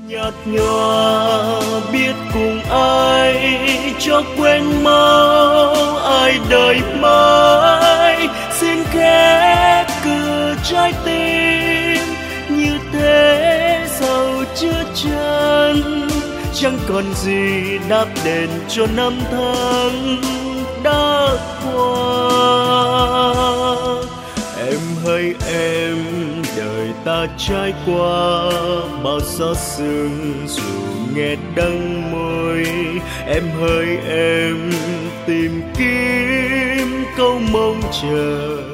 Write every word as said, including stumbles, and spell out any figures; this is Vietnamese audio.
nhạt nhòa biết cùng ai cho quên mau ai đời mãi, xin khẽ cửa trái tim như thế sao chưa chân, chẳng còn gì đáp đền cho năm tháng đã qua. Em hỡi em, đời ta trải qua bao gió sương dù nghe đắng môi. Em hỡi em, tìm kiếm câu mong chờ